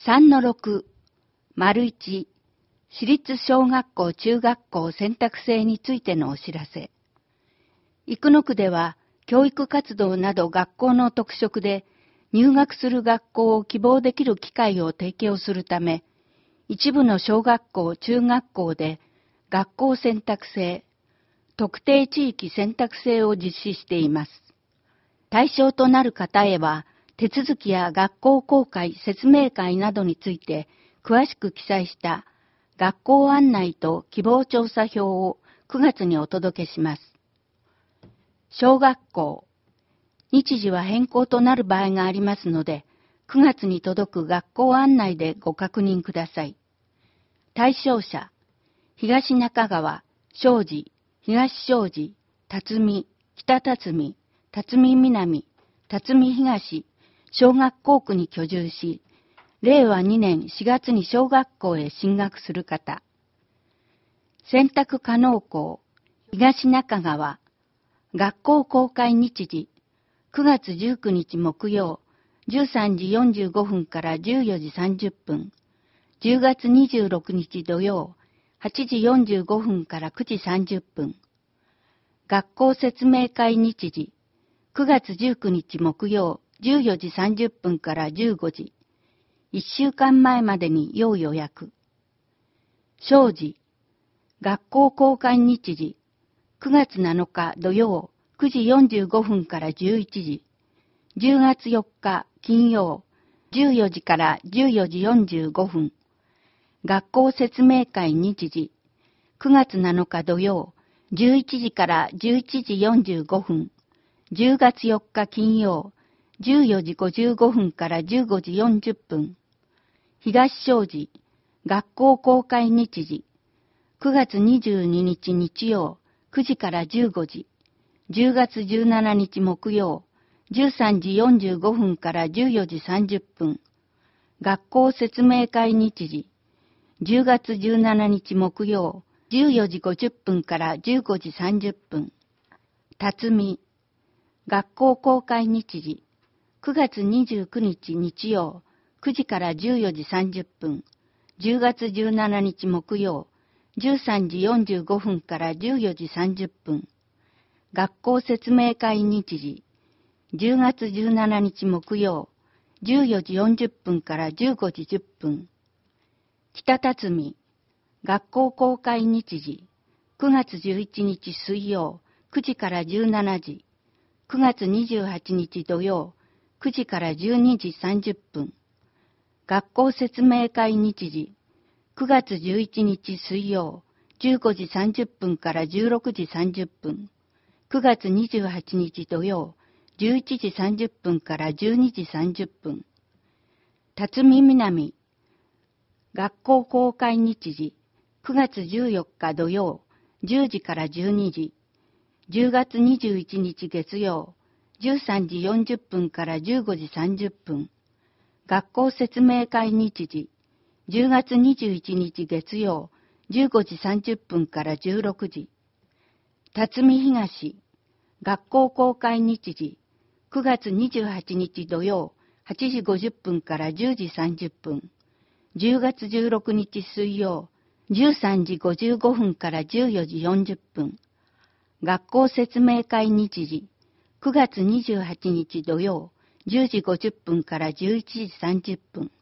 3-6、1、私立小学校中学校選択制についてのお知らせ。生野区では、教育活動など学校の特色で、入学する学校を希望できる機会を提供するため、一部の小学校中学校で、学校選択制、特定地域選択制を実施しています。対象となる方へは、手続きや学校公開説明会などについて詳しく記載した学校案内と希望調査票を9月にお届けします。小学校、日時は変更となる場合がありますので、9月に届く学校案内でご確認ください。対象者、東中川、庄司、東庄司、辰巳、北辰巳、辰巳南、辰巳東、小学校区に居住し、令和2年4月に小学校へ進学する方。選択可能校、東中川、学校公開日時、9月19日木曜、13時45分から14時30分、10月26日土曜、8時45分から9時30分、学校説明会日時、9月19日木曜、14時30分から15時、1週間前までに要予約。庄司、学校公開日時、9月7日土曜、9時45分から11時、10月4日金曜、14時から14時45分、学校説明会日時、9月7日土曜、11時から11時45分、10月4日金曜、14時55分から15時40分、東庄司、学校公開日時、9月22日日曜、9時から15時、10月17日木曜、13時45分から14時30分、学校説明会日時、10月17日木曜、14時50分から15時30分、辰巳、学校公開日時、9月29日日曜、9時から14時30分、10月17日木曜、13時45分から14時30分、学校説明会日時、10月17日木曜、14時40分から15時10分、北辰巳、学校公開日時、9月11日水曜、9時から17時、9月28日土曜、9時から12時30分、学校説明会日時、9月11日水曜、15時30分から16時30分、9月28日土曜、11時30分から12時30分、辰巳南、学校公開日時、9月14日土曜、10時から12時、10月21日月曜、13時40分から15時30分、学校説明会日時、10月21日月曜、15時30分から16時、辰巳東、学校公開日時、9月28日土曜、8時50分から10時30分、10月16日水曜、13時55分から14時40分、学校説明会日時、9月28日土曜、10時50分から11時30分、